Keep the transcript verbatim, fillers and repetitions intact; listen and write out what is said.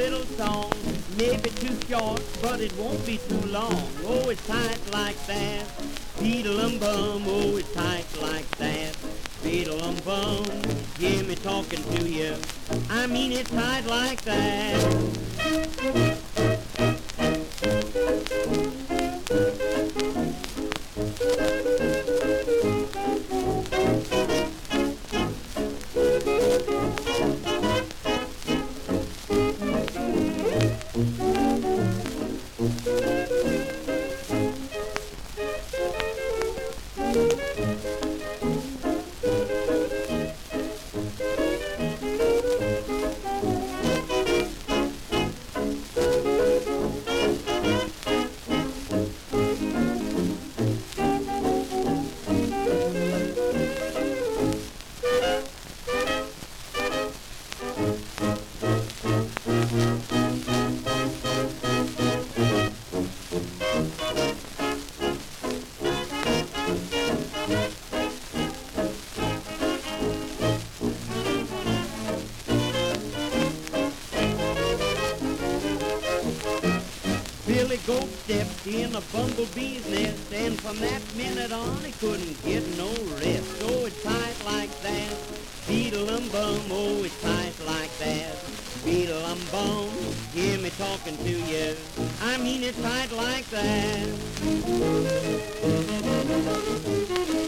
little song. Maybe too short, but it won't be too long. Oh, it's tight like that. Beetle-um-bum, oh, it's tight like that. Beetle-um-bum, hear me talking to you. I mean it's tight like that. Billy Goat stepped in a bumblebee's nest, and from that minute on he couldn't get no rest. Oh, it's tight like that. Beetle-um-bum, oh, it's tight like that. Beetle-um-bum, hear me talking to you. I mean it's tight like that.